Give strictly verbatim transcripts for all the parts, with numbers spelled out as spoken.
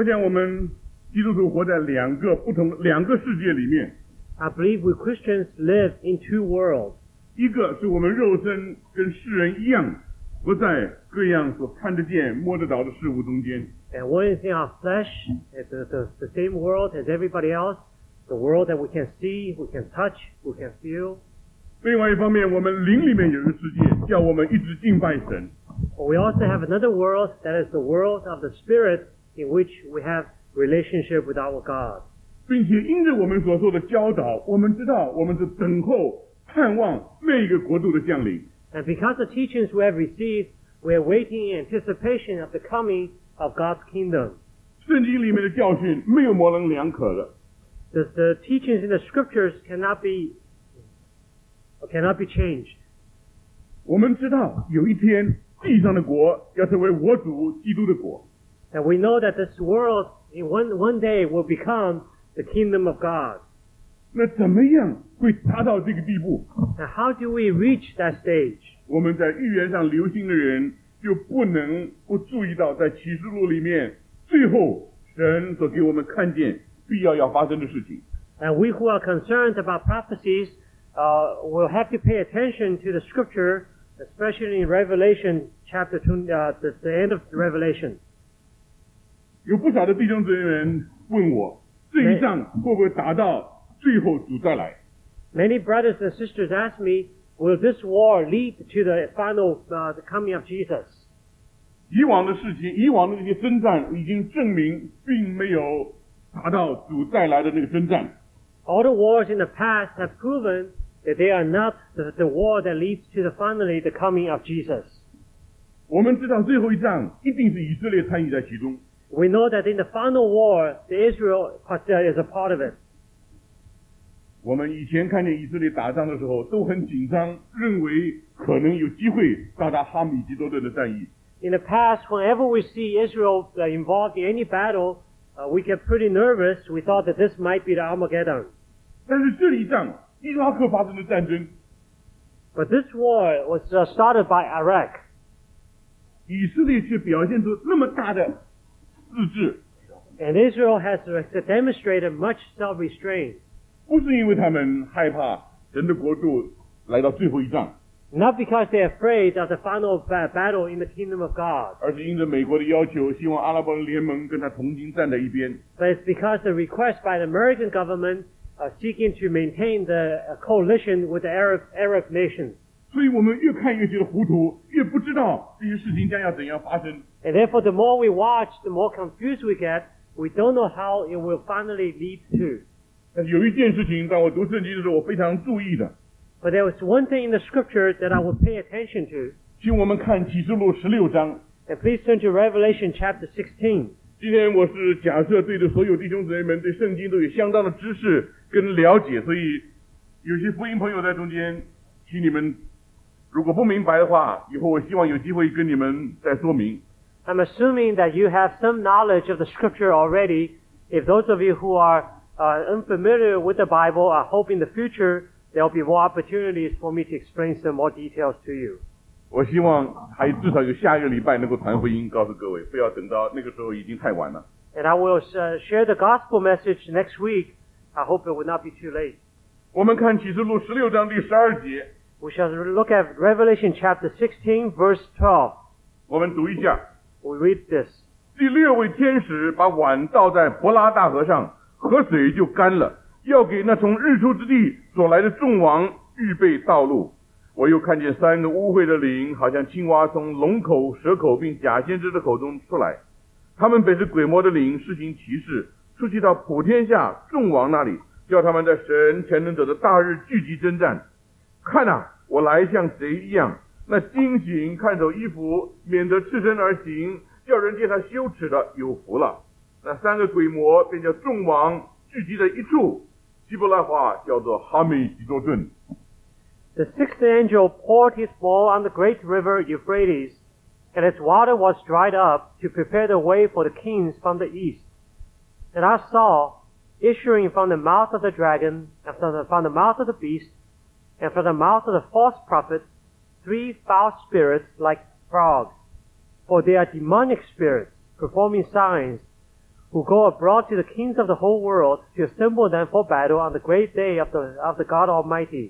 我想我们基督徒活在两个不同两个世界里面。 I believe we Christians live in two worlds. 一个是我们肉身跟世人一样，活在各样所看得见、摸得到的事物中间。 And one is in our flesh, it's the, the, the same world as everybody else, the world that we can see, we can touch, we can feel. 另外一方面，我们灵里面有一个世界，叫我们一直敬拜神。 But we also have another world that is the world of the Spirit, in which we have relationship with our God. 并且因着我们所受的教导，我们知道我们是等候、盼望那一个国度的降临。 And because of the teachings we have received, we are waiting in anticipation of the coming of God's kingdom. 圣经里面的教训没有模棱两可的。 The, the teachings in the scriptures cannot be cannot be changed. 我们知道有一天地上的国要成为我主基督的国。 And we know that this world in one one day will become the kingdom of God. 那怎么样会达到这个地步？ Now how do we reach that stage? 我们在预言上留心的人就不能不注意到，在启示录里面最后神所给我们看见必要要发生的事情。 And we who are concerned about prophecies uh, will have to pay attention to the scripture, especially in Revelation chapter two, uh, the, the end of Revelation. 有不少的弟兄姊妹们问我，这一仗会不会打到最后主再来？ Many brothers and sisters ask me, will this war lead to the final uh, the coming of Jesus? 以往的事情，以往的那些征战已经证明，并没有达到主再来的那个征战。 All the wars in the past have proven that they are not the, the war that leads to the finally the coming of Jesus. 我们知道最后一仗一定是以色列参与在其中。 We know that in the final war, the Israel is a part of it. 我们以前看见以色列打仗的时候都很紧张，认为可能有机会到达哈米吉多顿的战役。 In the past, whenever we see Israel uh, involved in any battle, uh, we get pretty nervous. We thought that this might be the Armageddon. 但是这一仗，伊拉克发生的战争， But this war was uh, started by Iraq. 以色列却表现出那么大的自制， And Israel has uh, demonstrated much self-restraint. 不是因为他们害怕神的国度来到最后一仗， Not because they're afraid of the final ba- battle in the kingdom of God, 而是因着美国的要求，希望阿拉伯联盟跟他同心站在一边。 but it's because the request by the American government uh, seeking to maintain the uh, coalition with the Arab Arab nations. 所以我们越看越觉得糊涂，越不知道这些事情将要怎样发生。 And therefore, the more we watch, the more confused we get. We don't know how it will finally lead to. 但是有一件事情，当我读圣经的时候，我非常注意的， But there was one thing in the scripture that I would pay attention to. 请我们看启示录十六章。 And please turn to Revelation chapter sixteen. 今天我是假设对着所有弟兄姊妹们对圣经都有相当的知识跟了解，所以有些福音朋友在中间，请你们如果不明白的话，以后我希望有机会跟你们再说明。 I'm assuming that you have some knowledge of the scripture already. If those of you who are uh, unfamiliar with the Bible, I hope in the future there will be more opportunities for me to explain some more details to you. 我希望还至少有下一个礼拜能够传福音告诉各位，不要等到那个时候已经太晚了。 And I will uh, share the gospel message next week. I hope it will not be too late. 我们看启示录十六章第十二节， We shall look at Revelation chapter sixteen, verse twelve. 我们读一下。 We read this. 第六位天使把碗倒在伯拉大河上，河水就干了，要给那从日出之地所来的众王预备道路。我又看见三个污秽的灵，好像青蛙从龙口、蛇口并假先知的口中出来。他们本是鬼魔的灵，施行奇事，出去到普天下众王那里，叫他们在神全能者的大日聚集征战。看啊，我来像贼一样。那惊醒看守衣服，免得赤身而行，叫人见他羞耻的有福了。那三个鬼魔便叫众王聚集在一处，希伯来话叫做哈美吉多顿。 The sixth angel poured his bowl on the great river Euphrates, and its water was dried up to prepare the way for the kings from the east. And I saw, issuing from the mouth of the dragon, and from the, from the mouth of the beast, and from the mouth of the false prophet, three foul spirits like frogs, for they are demonic spirits, performing signs, who go abroad to the kings of the whole world to assemble them for battle on the great day of the, of the God Almighty.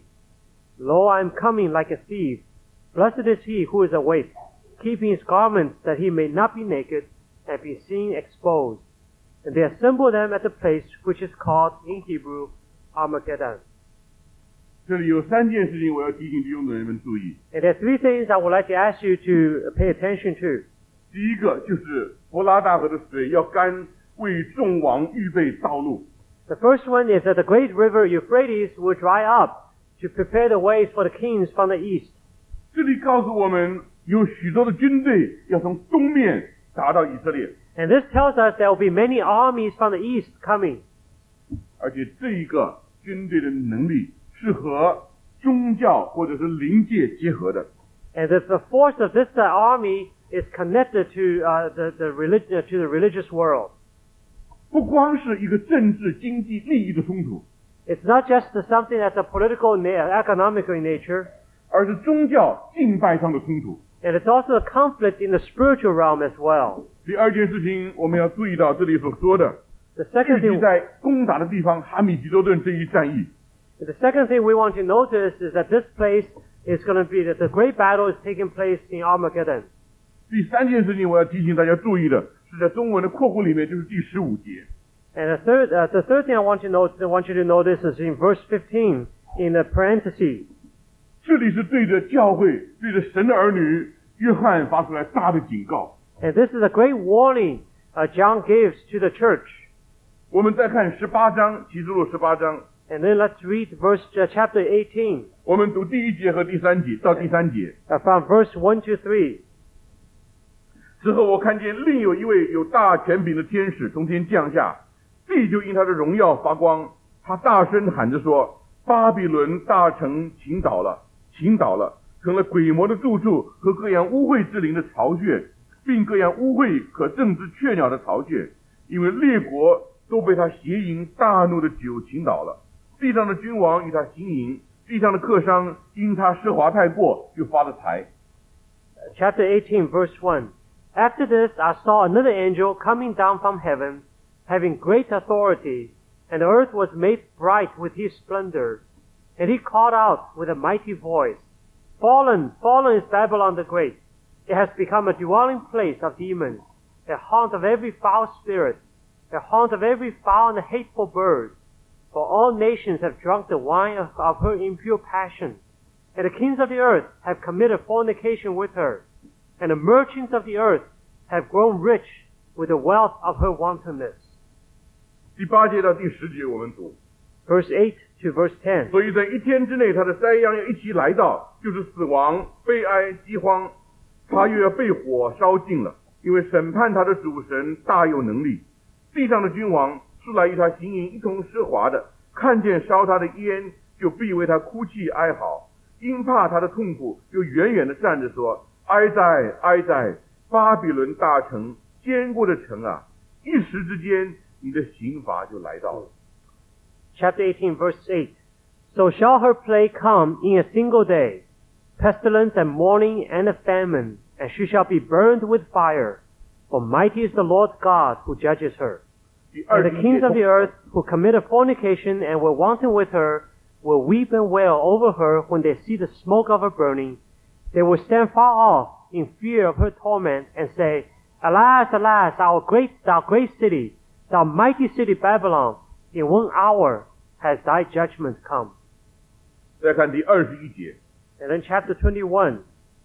Lo, I am coming like a thief. Blessed is he who is awake, keeping his garments that he may not be naked and be seen exposed. And they assemble them at the place which is called in Hebrew Armageddon. 这里有三件事情我要提醒弟兄姊妹们注意。 And there are three things I would like to ask you to pay attention to. 第一个就是伯拉大河的水要干，为众王预备道路。 The first one is that the great river Euphrates will dry up to prepare the ways for the kings from the east. 这里告诉我们，有许多的军队要从东面打到以色列， And this tells us there will be many armies from the east coming. 而且这一个军队的能力是和宗教或者是灵界结合的。 And that the force of this uh, army is connected to uh, the, the religion, to the religious world. 不光是一个政治、经济、利益的冲突， It's not just something that's a political, economic in nature, 而是宗教敬拜上的冲突。 and it's also a conflict in the spiritual realm as well. 第二件事情，我们要注意到这里所说的， The second 具体 thing, 在攻打的地方哈米吉多顿这一战役， the second thing we want to notice is that this place is going to be that the great battle is taking place in Armageddon. 第三件事情我要提醒大家注意的是，在中文的括弧里面就是第十五节。 And the third, uh, the third thing I want you to note, I want you to notice is in verse fifteen, in the parentheses. 这里是对着教会、对着神的儿女约翰发出来大的警告。 And this is a great warning uh, John gives to the church. 我们再看十八章，启示录十八章， And then let's read verse uh, chapter eighteen, 我们读第一节和第三节到第三节。 uh, from verse one to three. 之后我看见另有一位有大权柄的天使从天降下，地就因他的荣耀发光。他大声喊着说：巴比伦大城倾倒了，倾倒了，成了鬼魔的住处和各样污秽之灵的巢穴，并各样污秽可憎之雀鸟的巢穴，因为列国都被他邪淫大怒的酒倾倒了。地上的君王与他行淫，地上的客商因他奢华太过就发了财。 Chapter eighteen, verse one. After this, I saw another angel coming down from heaven, having great authority, and the earth was made bright with his splendor. And he called out with a mighty voice, Fallen, fallen is Babylon the Great. It has become a dwelling place of demons, a haunt of every foul spirit, a haunt of every foul and hateful bird. For all nations have drunk the wine of, of her impure passion, and the kings of the earth have committed fornication with her. And the merchants of the earth have grown rich with the wealth of her wantonness. 第八节到第十节我们读。 Verse eight to verse ten. 所以在一天之内，他的灾殃要一起来到，就是死亡、悲哀、饥荒，他又要被火烧尽了，因为审判他的主神大有能力。地上的君王素来与他行淫一同奢华的，看见烧他的烟，就必为他哭泣哀嚎，因怕他的痛苦，就远远的站着说：哀哉，哀哉！巴比伦大城，坚固的城啊！一时之间，你的刑罚就来到了。 Chapter eighteen, verse eight. So shall her plague come in a single day, pestilence and mourning and a famine, and she shall be burned with fire. For mighty is the Lord God who judges her. And the kings of the earth who committed fornication and were wanton with her will weep and wail over her when they see the smoke of her burning. They will stand far off in fear of her torment and say, Alas, alas, our great, our great city, thou mighty city Babylon, in one hour has thy judgment come. 再看第二十一节。 And then chapter twenty-one.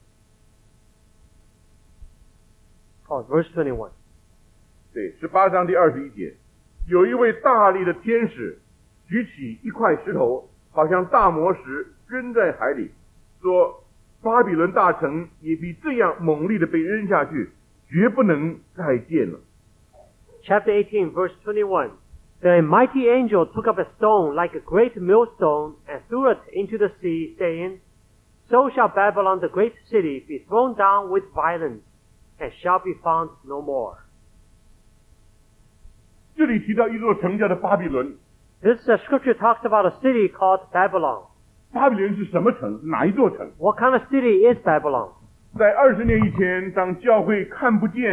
Oh, verse twenty-one. 对，十八章第二十一节，有一位大力的天使举起一块石头，好像大磨石，扔在海里，说：巴比伦大城也必这样猛烈的被扔下去，绝不能再见了。 Chapter eighteen, verse twenty-one. Then a mighty angel took up a stone like a great millstone and threw it into the sea, saying, So shall Babylon the great city be thrown down with violence, and shall be found no more. 这里提到一座城叫做巴比伦。 This uh, scripture talks about a city called Babylon. 巴比伦是什么城？哪一座城？ What kind of city is Babylon? 在二十年以前，当教会看不见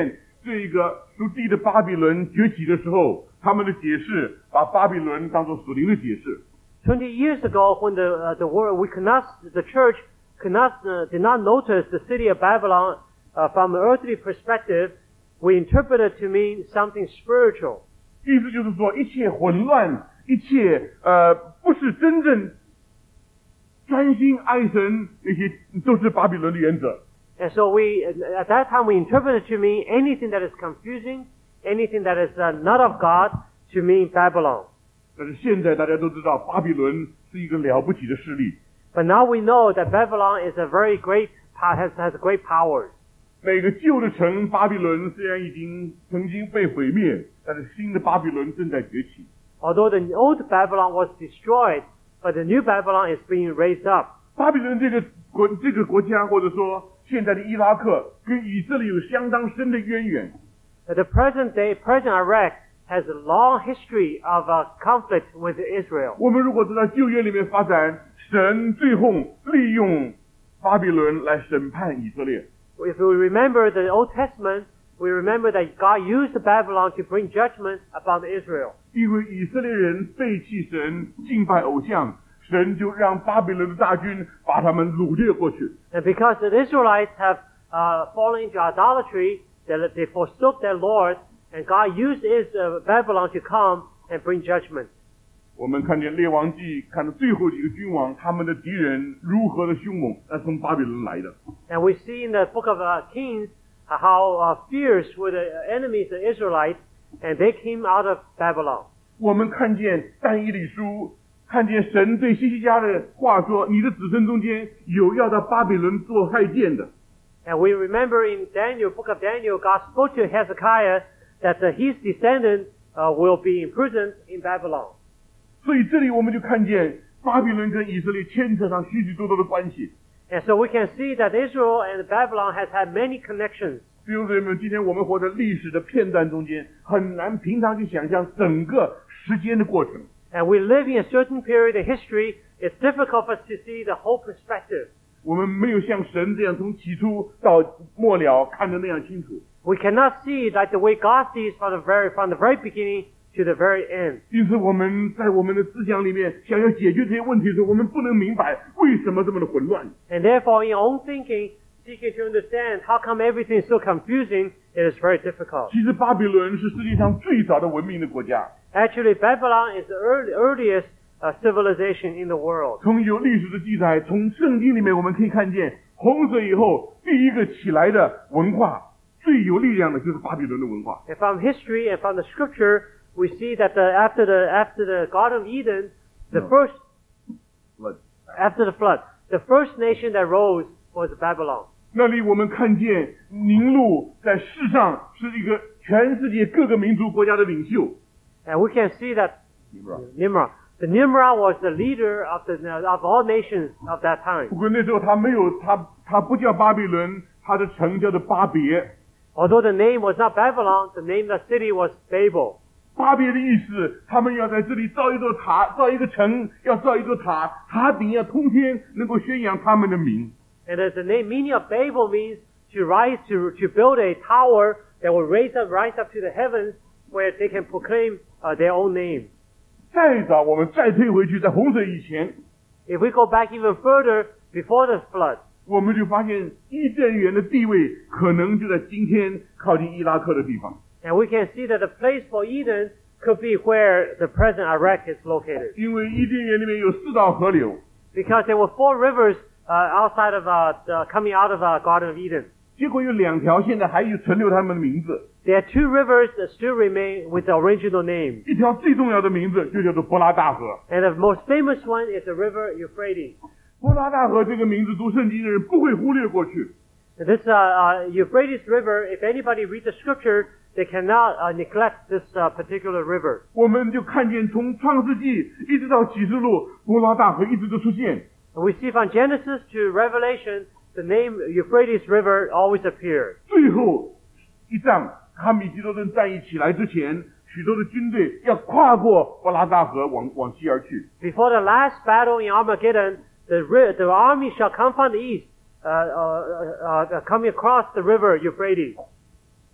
这个属地的巴比伦崛起的时候，他们的解释把巴比伦当作属灵的解释。 Twenty years ago, when the uh, the world we could not, the church could not uh, did not notice the city of Babylon uh, from an earthly perspective, we interpreted to mean something spiritual. 意思就是说，一切混乱，一切呃不是真正专心爱神，那些都是巴比伦的原则。 And so we, at that time, we interpreted to mean anything that is confusing, anything that is uh, not of God, to mean Babylon. 但是现在大家都知道，巴比伦是一个了不起的势力。 But now we know that Babylon is a very great, has has great powers. 每个旧的城巴比伦虽然已经曾经被毁灭，但是新的巴比伦正在崛起。 Although the old Babylon was destroyed, but the new Babylon is being raised up. 巴比伦这个国这个国家，或者说现在的伊拉克，跟以色列有相当深的渊源。 The present day, present Iraq has a long history of uh, conflict with Israel. 我们如果知道旧约里面发展，神最后利用巴比伦来审判以色列。 If we remember the Old Testament, we remember that God used Babylon to bring judgment upon Israel. 因为以色列人背弃神，敬拜偶像，神就让巴比伦的大军把他们掳掠过去。 And because the Israelites have uh, fallen into idolatry, they, they forsook their Lord, and God used his, uh, Babylon to come and bring judgment. 我们看见列王记，看到最后几个君王，他们的敌人如何的凶猛，那是从巴比伦来的。 And we see in the book of uh, Kings uh, how uh, fierce were the enemies of the Israelites, and they came out of Babylon. 我们看见但以理书，看见神对西西家的话说：“你的子孙中间有要到巴比伦做太监的。” And we remember in Daniel, book of Daniel, God spoke to Hezekiah that uh, his descendant uh, will be imprisoned in Babylon. 所以这里我们就看见巴比伦跟以色列牵扯上许许多多的关系。 And so we can see that Israel and Babylon has had many connections. 弟兄姊妹们，今天我们活在历史的片段中间，很难平常去想象整个时间的过程。 And we live in a certain period in history. It's difficult for us to see the whole perspective. 我们没有像神这样从起初到末了看得那样清楚。 We cannot see like the way God sees from the very from the very beginning to the very end. 因此我们在我们的思想里面想要解决这些问题的时候，我们不能明白为什么这么的混乱。 And therefore, in your own thinking, seeking to understand how come everything is so confusing, it is very difficult. 其实巴比伦是世界上最早的文明的国家。 Actually, Babylon is the early, earliest uh, civilization in the world. 从有历史的记载，从圣经里面我们可以看见，洪水以后第一个起来的文化，最有力量的就是巴比伦的文化。 And from history and from the scripture, we see that the, after the after the Garden of Eden, the No. first Flood. after the flood, the first nation that rose was Babylon. 那里我们看见宁禄在世上是一个全世界各个民族国家的领袖。 And we can see that Nimrod, the Nimrod was the leader of the of all nations of that time. 不过那时候他没有他他不叫巴比伦，他的城叫做巴别。 Although the name was not Babylon, the name of the city was Babel. 巴别的意思，他们要在这里造一座塔，造一个城，要造一座塔，塔顶要通天，能够宣扬他们的名。 And as the name meaning of Babel means to rise to to build a tower that will raise up rise up to the heavens where they can proclaim uh, their own name. 再早，我们再推回去，在洪水以前， If we go back even further before the flood, 我们就发现伊甸园的地位可能就在今天靠近伊拉克的地方。 and we can see that the place for Eden could be where the present Iraq is located. 因为伊甸园里面有四道河流， Because there were four rivers uh, outside of uh, the, coming out of uh, Garden of Eden. 结果有两条现在还有存留他们的名字。 There are two rivers that still remain with the original name. 一条最重要的名字就叫做伯拉大河。 And the most famous one is the river Euphrates. 伯拉大河这个名字，读圣经的人不会忽略过去。 And this uh, uh, Euphrates River, if anybody reads the scripture, they cannot uh, neglect this uh, particular river. 我们就看见从创世纪一直到启示录，伯拉大河一直都出现。 And we see from Genesis to Revelation, the name Euphrates River always appears. 最后一仗哈米吉多顿战役起来之前，许多的军队要跨过伯拉大河往往西而去。 Before the last battle in Armageddon, the, ri- the army shall come from the east, uh, uh, uh, uh, coming across the river Euphrates.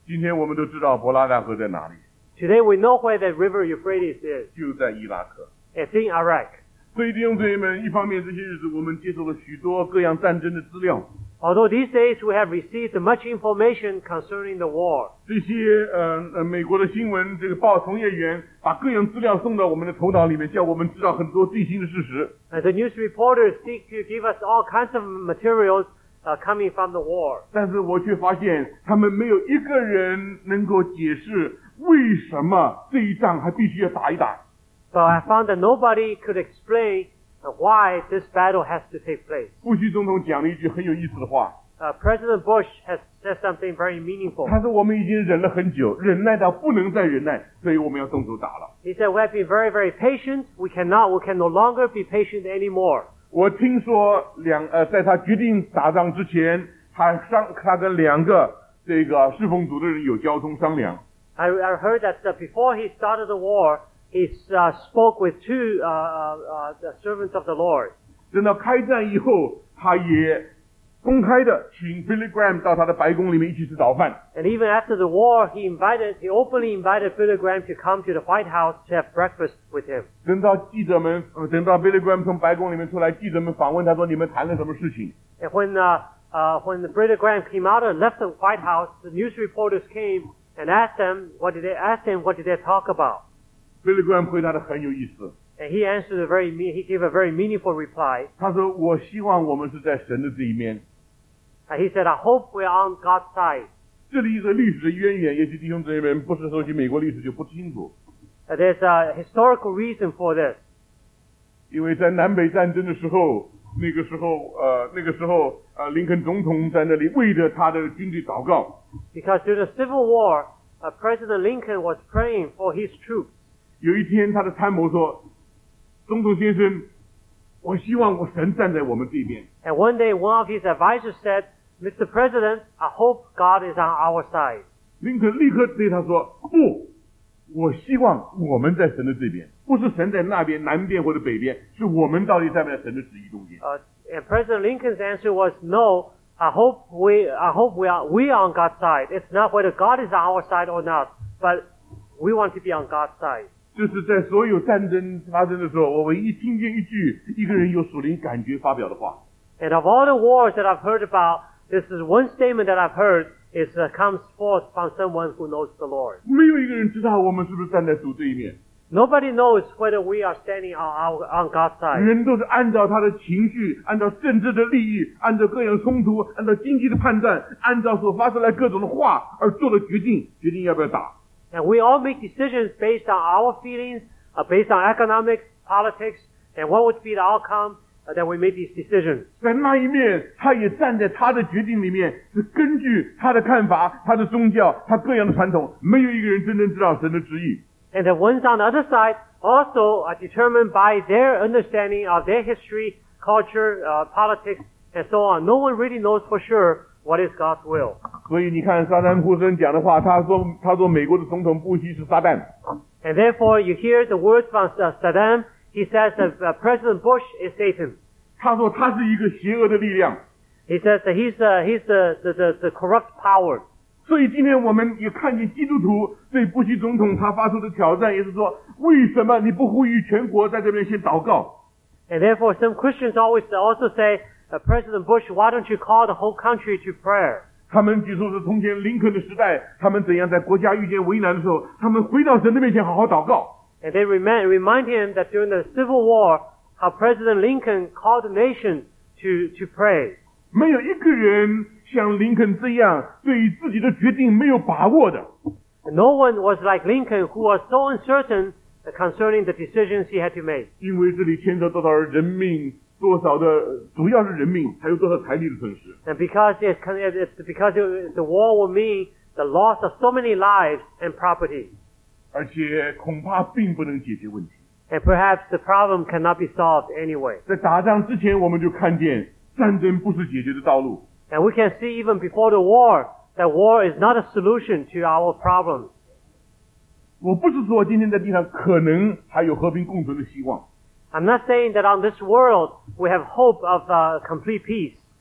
今天我们都知道伯拉大河在哪里， Today we know where the river Euphrates is. 就在伊拉克。 It's in Iraq. 所以弟兄姊妹们，一方面这些日子我们接受了许多各样战争的资料， Although these days we have received much information concerning the war. 这些呃呃美国的新闻这个报从业员把各样资料送到我们的头脑里面，叫我们知道很多最新的事实。 And the news reporters seek to give us all kinds of materials uh, coming from the war. 但是我却发现他们没有一个人能够解释为什么这一仗还必须要打一打。 But I found that nobody could explain uh, why this battle has to take place. 布希总统讲了一句很有意思的话， Uh, President Bush has said something very meaningful. 他说我们已经忍了很久，忍耐到不能再忍耐，所以我们要动手打了。 He said, we have been very, very patient. We cannot, we can no longer be patient anymore. 我听说两呃，在他决定打仗之前，他商他跟两个这个侍奉组的人有交通商量。 I, I heard that uh, before he started the war, he uh, spoke with two uh, uh, uh, the servants of the Lord. 等到开战以后，他也公开的请 Billy Graham 到他的白宫里面一起吃早饭。 And even after the war, he invited, he openly invited Billy Graham to come to the White House to have breakfast with him. 等到记者们，呃等到 Billy Graham 从白宫里面出来，记者们访问他说：“你们谈了什么事情 And when uh, uh, when the Billy Graham came out and left the White House, the news reporters came and asked them what did they ask him what did they talk about? ？”Billy Graham 回答的很有意思， And he answered a very me- he gave a very meaningful reply. 他说：“我希望我们是在神的这一面。” Uh, he said, "I hope we're on God's side." 这里有个历史的渊源，也许弟兄姊妹们不是熟悉美国历史就不清楚。 Uh, there's a historical reason for this. 因为在南北战争的时候，那个时候，呃，那个时候，呃，林肯总统在那里为着他的军队祷告。 Because during the Civil War, uh, President Lincoln was praying for his troops. 有一天，他的参谋说：“总统先生，我希望我神站在我们这边。” And one day, one of his advisors said, "Mister President, I hope God is on our side." 林肯立刻对他说：“不，我希望我们在神的这边，不是神在那边南边或者北边，是我们到底在不在神的旨意中间。” Uh, and President Lincoln's answer was, "No, I hope we, I hope we are, we are on God's side. It's not whether God is on our side or not, but we want to be on God's side." 这是在所有战争发生的时候，我唯一听见一句一个人有属灵感觉发表的话。 And of all the wars that I've heard about, this is one statement that I've heard is uh, comes forth from someone who knows the Lord. 没有一个人知道我们是不是站在主这一面， Nobody knows whether we are standing on, our, on God's side. 人都是按照他的情绪，按照政治的利益，按照各样冲突，按照经济的判断，按照所发出来各种的话而做了决定，决定要不要打。 And we all make decisions based on our feelings, uh, based on economics, politics, and what would be the outcome uh, that we make these decisions. 在那一面，他也站在他的决定里面，是根据他的看法、他的宗教、他各样的传统，没有一个人真正知道神的旨意。 And the ones on the other side also are determined by their understanding of their history, culture, uh, politics, and so on. No one really knows for sure what is God's will. 所以你看沙丹胡森讲的话，他说他说美国的总统布希是撒旦， And therefore, you hear the words from uh, Saddam. He says that uh, President Bush is Satan. 他说他是一个邪恶的力量。 He says that he's, uh, he's the, the, the, the corrupt power. 所以今天我们也看见基督徒对布希总统他发出的挑战，也是说，为什么你不呼吁全国在这边先祷告？ And therefore, some Christians always also say, uh, President Bush, why don't you call the whole country to prayer? 他们举出是从前林肯的时代，他们怎样在国家遇见为难的时候，他们回到神的面前好好祷告。 And they remind, remind him that during the Civil War, how President Lincoln called the nation to, to pray. 没有一个人像林肯这样对于自己的决定没有把握的。 And no one was like Lincoln who was so uncertain concerning the decisions he had to make. 因为这里牵扯多少人命，多少的主要是人命，还有多少财力的损失。 And because it's, it's because it, the war will mean the loss of so many lives and property. 而且恐怕并不能解决问题。 And perhaps the problem cannot be solved anyway. 在打仗之前，我们就看见战争不是解决的道路。 And we can see even before the war that war is not a solution to our problems. 我不是说今天在地上可能还有和平共存的希望， I'm not saying that on this world we have hope of uh, complete peace.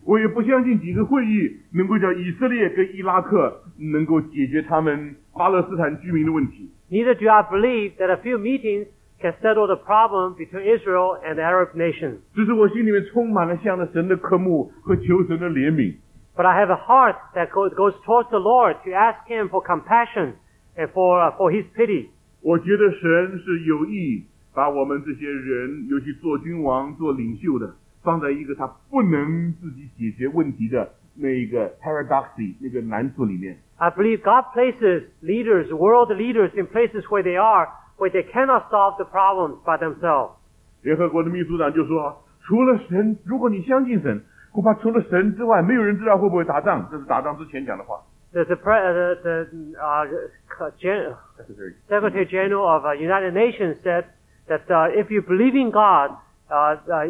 我也不相信几个会议能够叫以色列跟伊拉克能够解决他们巴勒斯坦居民的问题。 Neither do I believe that a few meetings can settle the problem between Israel and the Arab nations. 只是我心里面充满了向着神的渴慕和求神的怜悯。 But I have a heart that goes, goes towards the Lord to ask Him for compassion and for, uh, for His pity. 我觉得神是有意把我们这些人，尤其做君王、做领袖的，放在一个他不能自己解决问题的那一个 paradoxy 那个难处里面。 I believe God places leaders, world leaders, in places where they are, where they cannot solve the problems by themselves. 联合国的秘书长就说，除了神，如果你相信神，恐怕除了神之外，没有人知道会不会打仗。这是打仗之前讲的话。 The, the, pre, uh, the, the uh, Gen, Secretary General of uh, United Nations said that uh, if you believe in God, uh, uh,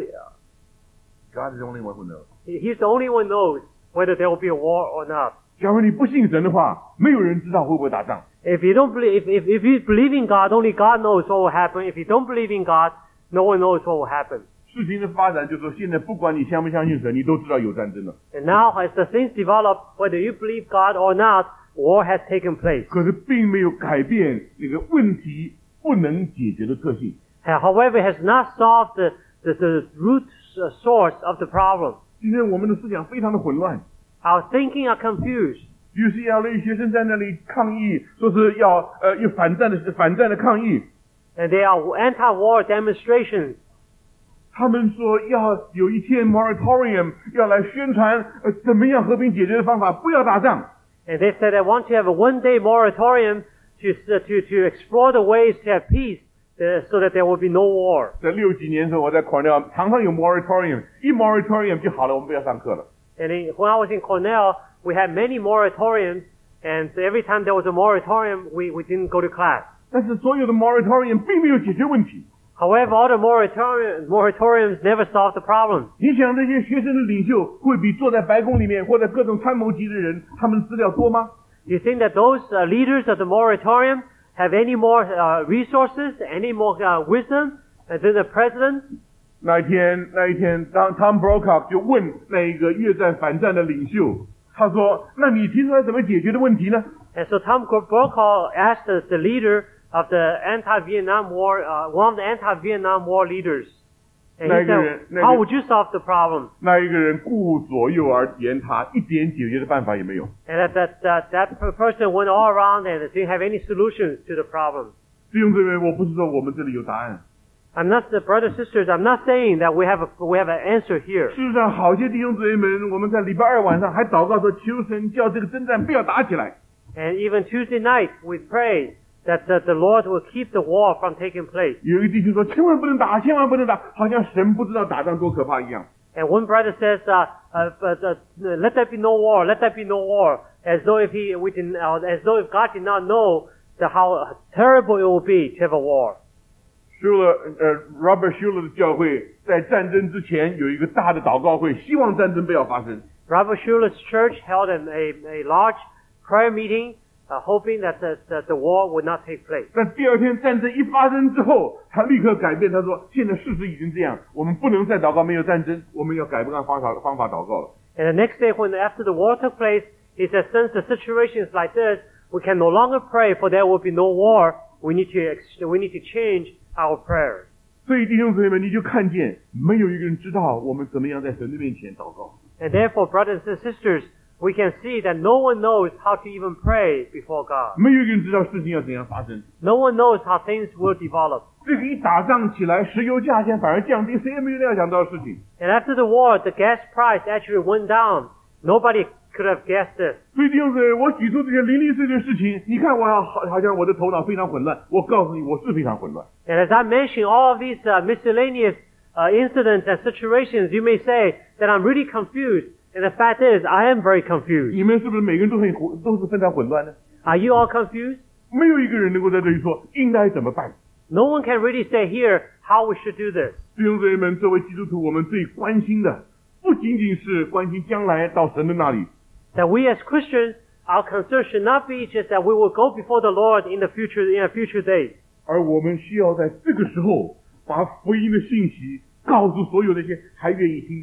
God is the only one who knows. He's the only one who knows whether there will be a war or not. 假如你不信神的话，没有人知道会不会打仗。 If you don't believe, if, if, if you believe in God, only God knows what will happen. If you don't believe in God, no one knows what will happen. 事情的发展就是说，现在不管你相不相信神，你都知道有战争了。 And now, as the things develop, whether you believe God or not, war has taken place. 可是并没有改变那个问题不能解决的特性。 However, it has not solved the, the, the root source of the problem. 今天我们的思想非常的混乱。 Our thinking are confused. U C L A 学生在那里抗议，说是要呃要反战的反战的抗议。 And there are anti-war demonstrations. 他们说要有一天 moratorium， 要来宣传呃怎么样和平解决的方法，不要打仗。 And they said they want to have a one-day moratorium to, to, to explore the ways to have peace uh, so that there will be no war. 在六几年的时候，我在 Cornell 常常有 moratorium， 一 moratorium 就好了，我们不要上课了。 And in, when I was in Cornell, we had many moratoriums, and so every time there was a moratorium, we, we didn't go to class. 但是所有的 moratorium 并没有解决问题。 However, all the moratorium, moratoriums never solved the problem. 你想这些学生的领袖会比坐在白宫里面或者各种参谋级的人，他们资料多吗？ Do you think that those uh, leaders of the moratorium have any more uh, resources, any more uh, wisdom than the president? 那一天，那一天，当 Tom Brokaw 就问那一个越战反战的领袖，他说：“那你提出来怎么解决的问题呢？” And so Tom Brokaw asked the, the leader of the anti-Vietnam War, uh, one of the anti-Vietnam War leaders, and he said, "How would you solve the problem?" 那一个人顾左右而言他，一点解决的办法也没有。 And that that that, that person went all around and didn't have any solutions to the problem. 弟兄姊妹，我不是说我们这里有答案。 I'm not, the brothers and sisters, I'm not saying that we have a we have an answer here. 事实上，好些弟兄姊妹们，我们在礼拜二晚上还祷告说，求神叫这个征战不要打起来。 And even Tuesday night, we pray that the, the Lord will keep the war from taking place. 有一个弟兄说，千万不能打，千万不能打，好像神不知道打仗多可怕一样。 And one brother says, uh, uh, uh, uh, "Let there be no war, let there be no war," as though if he we didn't, uh, as though if God did not know the, how terrible it will be to have a war. Schuller 呃 Robert Schuller 的教会在战争之前有一个大的祷告会，希望战争不要发生。 Robert Schuller's church held an, a a large prayer meeting, uh, hoping that the, that the war would not take place. 但第二天战争一发生之后，他立刻改变，他说：“现在事实已经这样，我们不能再祷告没有战争，我们要改变方法方法祷告了。” And the next day, when after the war took place, he said, "Since the situation is like this, we can no longer pray, for there will be no war. We need to ex- we need to change our prayers." 所以弟兄姊妹们，你就看见没有一个人知道我们怎么样在神的面前祷告。 And therefore, brothers and sisters, we can see that no one knows how to even pray before God. 没有一个人知道事情要怎样发生。 No one knows how things will develop. 这个一打仗起来，石油价钱反而降低，谁也没有料想到的事情。 And after the war, the gas price actually went down. Nobody could have guessed this. 所以弟兄姊妹，我举出这些零零碎碎的事情，你看我好好像我的头脑非常混乱。我告诉你，我是非常混乱。 And as I mention all of these uh, miscellaneous uh, incidents and situations, you may say that I'm really confused. And the fact is, I am very confused. 你们是不是每个人都很混，都是非常混乱呢？ Are you all confused? 没有一个人能够在这里说应该怎么办。 No one can really say here how we should do this. 弟兄姊妹们，作为基督徒，我们最关心的不仅仅是关心将来到神的那里， That we as Christians, our concern should not be just that we will go before the Lord in the future, in a future day. 而我们需要在这个时候把福音的信息告诉所有那些还愿意听的人。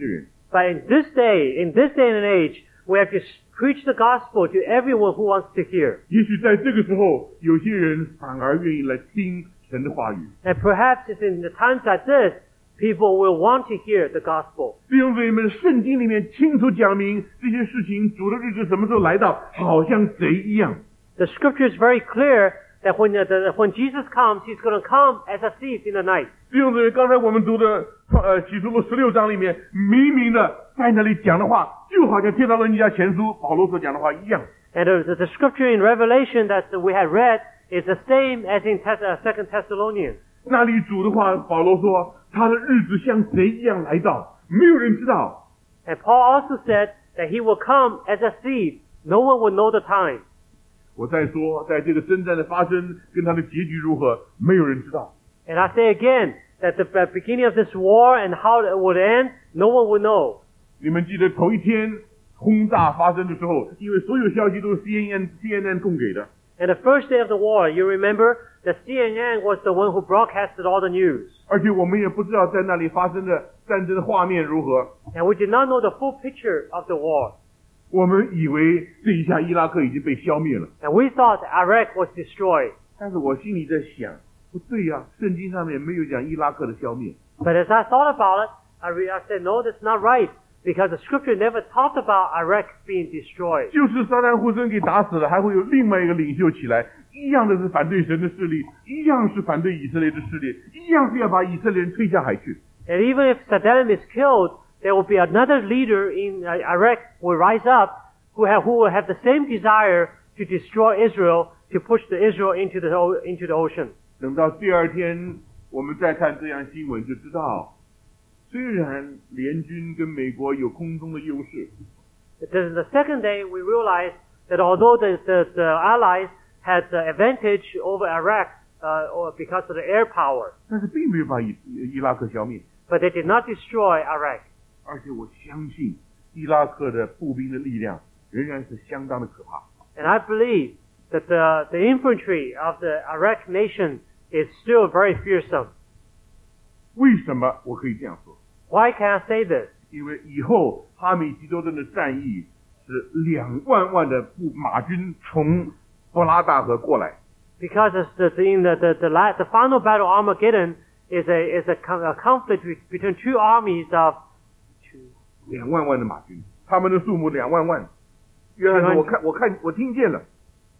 But in this day, in this day and age, we have to preach the gospel to everyone who wants to hear. 也许在这个时候，有些人反而愿意来听神的话语。 And perhaps it's in the times like this, people will want to hear the gospel. 弟兄姊妹们，圣经里面清楚讲明这些事情，主的日子什么时候来到，好像贼一样。 The scripture is very clear that when, the, the, when Jesus comes, he's going to come as a thief in the night. 弟兄姊妹，刚才我们读的呃启示录十六章里面，明明的在那里讲的话，就好像帖撒罗尼迦前书保罗所讲的话一样。 And the, the scripture in Revelation that we had read is the same as in Thess- uh, Second Thessalonians. 那里主的话，保罗说他的日子像贼一样来到，没有人知道。 And Paul also said that he will come as a thief. No one will know the time. 我再说，在这个征战的发生跟他的结局如何，没有人知道。 And I say again that the beginning of this war and how it would end, no one will know. 你们记得头一天轰炸发生的时候，因为所有消息都是 C N N C N N 供给的。 And the first day of the war, you remember, the C N N was the one who broadcasted all the news. 而且我们也不知道在那里发生的战争的画面如何。 And we did not know the full picture of the war. 我们以为这一下伊拉克已经被消灭了。 And we thought Iraq was destroyed. 但是我心里在想，不对呀、啊，圣经上面没有讲伊拉克的消灭。 But as I thought about it, I, re- I said, no, that's not right. Because the scripture never talked about Iraq being destroyed. 就是撒旦胡森给打死了，还会有另外一个领袖起来，一样的是反对神的势力，一样是反对以色列的势力，一样是要把以色列人推下海去。 And even if Saddam is killed, there will be another leader in uh, Iraq who will rise up who, have, who will have the same desire to destroy Israel, to push the Israel into the, into the ocean. 等到第二天，我们再看这样新闻，就知道，虽然联军跟美国有空中的优势， Then the second day, we realized that although the, the, the Allies had the advantage over Iraq uh, or because of the air power, 但是并没有把伊伊拉克消灭。 but they did not destroy Iraq. 而且我相信，伊拉克的步兵的力量仍然是相当的可怕。 And I believe that the, the infantry of the Iraq nation is still very fearsome. 为什么我可以这样说？ Why can I say this? 因为以后哈米吉多顿的战役是两万万的步马军从伯拉大河过来， Because it's the, the, in the, the, the, la- the final battle Armageddon is a, is a, co- a conflict be- between two armies of 两万万的马军，他们的数目两万万。约翰说：“我看，我看，我听见了。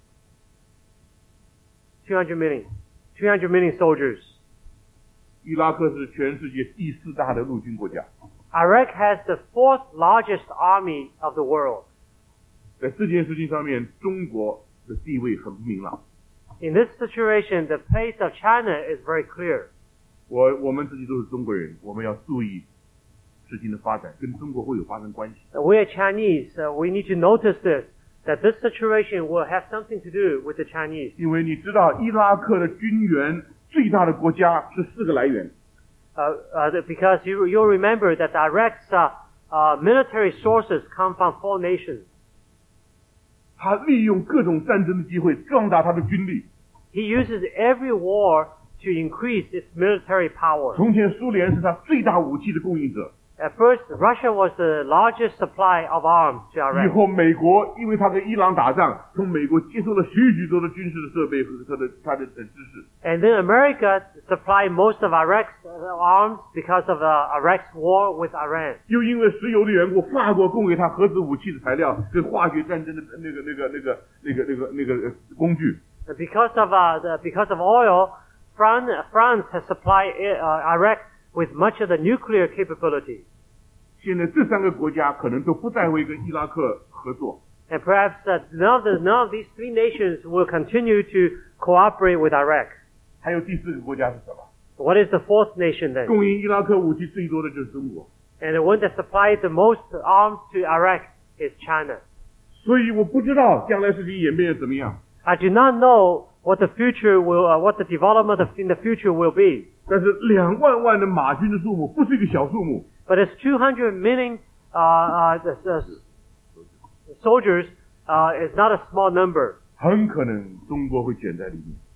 two hundred million. two hundred million soldiers. 伊拉克是全世界第四大的陆军国家， Iraq has the fourth largest army of the world. 在这件事情上面，中国的地位很不明朗。 In this situation, the place of China is very clear. 我我们自己都是中国人，我们要注意事情的发展，跟中国会有发生关系。 We are Chinese. Uh, we need to notice this, that this situation will have something to do with the Chinese. 因为你知道，伊拉克的军援最大的国家是四个来源。 Uh, uh, because you, you'll remember that Iraq's uh, uh, military sources come from four nations. 他利用各种战争的机会壮大他的军力。 He uses every war to increase its military power. 从前苏联是他最大武器的供应者， At first, Russia was the largest supply of arms to 以 Iraq. 后美国因为他跟伊朗打仗，从美国接收了许许多的军事的设备和他的他的知识。 And then America supplied most of Iraq's uh, arms because of uh, Iraq's war with Iran. 又因为石油的缘故，法国供给他核子武器的材料跟化学战争的那个那个那个那个那个那个呃工具。 And because of uh, the, because of oil, France, France has supplied uh, Iraq with much of the nuclear capability. 现在这三个国家可能都不再会跟伊拉克合作。 And perhaps uh, none, of the, none of these three nations will continue to cooperate with Iraq. 还有第四个国家是什么？ What is the fourth nation then? 供应伊拉克武器最多的就是中国。 And the one that supplied the most arms to Iraq is China. 所以我不知道将来事情演变怎么样。 I do not know what the future will, uh, what the development of, in the future will be. 但是两万万的马军的数目不是一个小数目。 But it's two hundred million uh, uh, uh, soldiers uh, is not a small number. 很可能中国会卷在里面。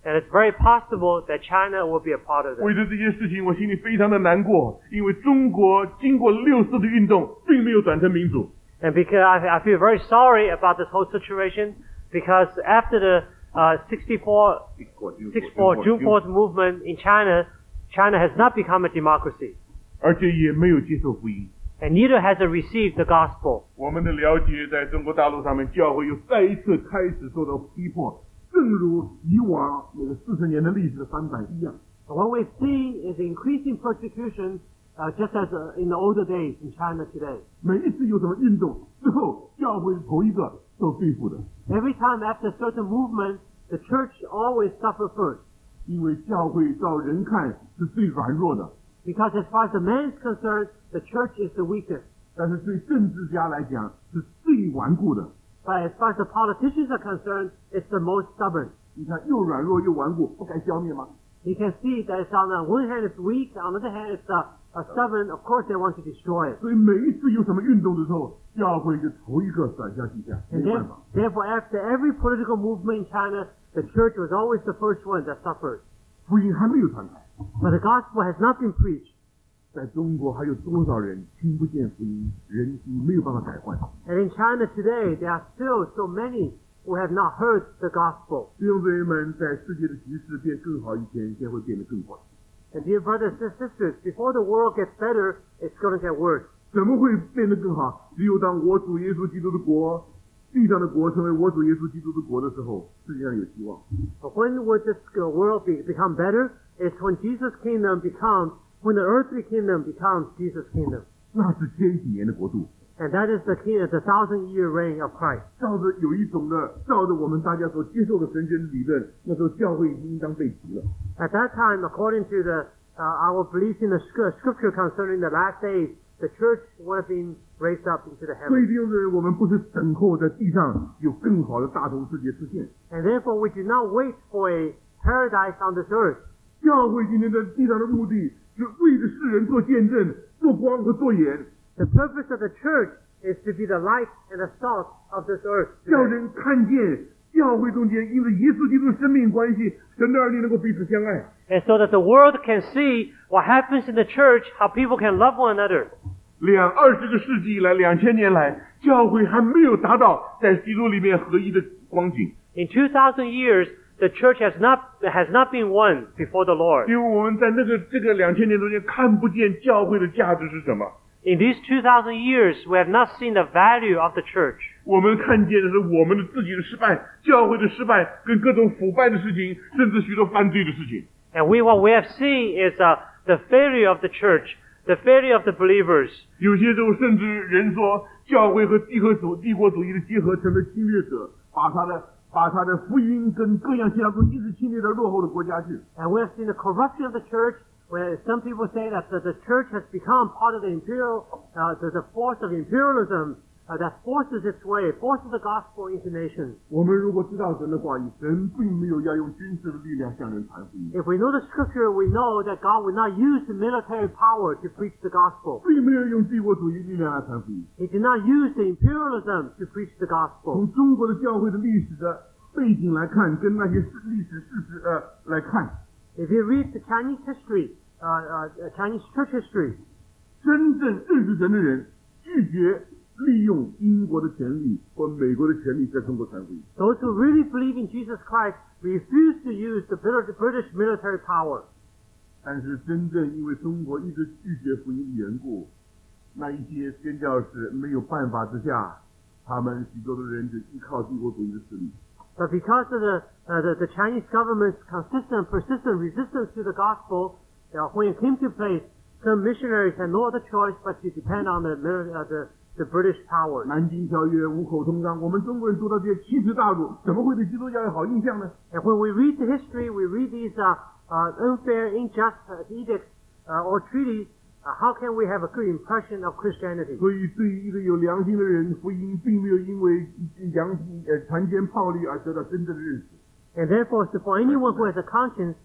And it's very possible that China will be a part of 为 it. 着这件事情，我心里非常的难过，因为中国经过六四的运动，并没有转成民主。 And because I, I feel very sorry about this whole situation, because after the uh, sixty-four, sixty-four June fourth movement in China, China has not become a democracy. 而且也没有接受福音。 And neither has it received the gospel. 我们的了解，在中国大陆上面，教会又再一次开始受到逼迫，正如以往那个四十年的历史的翻版一样。 And what we've seen is increasing persecution, uh, just as uh, in the older days in China today. 每一次有什么运动之后，教会头一个受对付的， Every time after a certain movement, the church always suffer first. 因为教会照人看是最软弱的， Because as far as the man is concerned, the church is the weakest. 但是对政治家来讲是最顽固的。 But as far as the politicians are concerned, it's the most stubborn. 你看，又软弱又顽固，不该消灭吗？ You can see that it's on the one hand it's weak, on the other hand it's uh, uh, stubborn. Of course they want to destroy it. 所以每一次有什么运动的时候，教会就头一个甩下地下，没 And 办 there- 法。 therefore, after every political movement in China, the church was always the first one that suffered. 福音还没有传开， But the gospel has not been preached. 在中国还有多少人听不见福音，人心没有办法改换？ And in China today, there are still so many who have not heard the gospel. 弟兄姊妹们，在世界的局势变更好以前，将会变得更坏。 And dear brothers and sisters, before the world gets better, it's going to get worse. 怎么会变得更好？只有当我主耶稣基督的国，地上的国成为我主耶稣基督的国的时候，世界上有希望。 But when would this uh, world be, become better? It's when Jesus' kingdom becomes, when the earthly kingdom becomes Jesus' kingdom. 那是千禧年的国度。 And that is the king, the thousand year reign of Christ. 照着有一种的，照着我们大家所接受的神学理论，那时候教会已经应当被提了。 At that time, according to the uh, our belief in the sc- scripture concerning the last days, the church would have been raised up into the 所以 heavens. 弟兄姊妹，我们不是等候在地上有更好的大同世界出现。 And therefore, we do not wait for a paradise on this earth. 教会今天在地上的目的是为着世人做见证、做光和做盐， The purpose of the church is to be the light and the salt of this earth. 叫 today. 人看见教会中间因为耶稣基督的生命关系，神的儿女能够彼此相爱。 And so that the world can see what happens in the church, how people can love one another. 两二十个世纪以来，两千年来，教会还没有达到在基督里面合一的光景。 In two thousand years, the church has not has not been one before the Lord. 因为我们在那个这个两千年中间看不见教会的价值是什么， In these two thousand years, we have not seen the value of the church. 我们看见的是我们的自己的失败，教会的失败，跟各种腐败的事情，甚至许多犯罪的事情。 And we what we have seen is uh, the failure of the church, the failure of the believers. 有些时候甚至人说，教会和帝国主帝国主义的结合成了侵略者，把他的把他的福音跟各样其他东西一直侵略到落后的国家去。 And we have seen the corruption of the church, where some people say that the, the church has become part of the imperial, uh, the, the force of imperialism uh, that forces its way, forces the gospel into nations. 我们如果知道神的话语，神并没有要用军事的力量向人传福音， If we know the scripture, we know that God will not use the military power to preach the gospel. 并没有用帝国主义力量来传福音。 He did not use the imperialism to preach the gospel. 从中国的教会的历史的背景来看，跟那些历史事实呃来看， If you read the Chinese history, uh, uh, Chinese church history, 真正认识神的人拒绝利用英国的权利或美国的权利在中国传福音。 those who really believe in Jesus Christ refuse to use the British military power. 但是真正因为中国一直拒绝福音的缘故，那一些宣教士没有办法之下，他们许多的人就依靠帝国主义的势力。 But because of the, uh, the, the Chinese government's consistent, persistent resistance to the gospel, uh, when it came to place, some missionaries had no other choice but to depend on the, mili- uh, the, the British power. 南京条约五口通商，我们中国人读到这些奇耻大辱，怎么会对基督教有好印象呢？ And when we read the history, we read these uh, uh, unfair, unjust uh, edicts uh, or treaties, uh, how can we have a good impression of Christianity? 所以对于一个有良心的人，福音并没有因为良呃船坚炮利而得到真正的认识。 And therefore, so for anyone who has a conscience,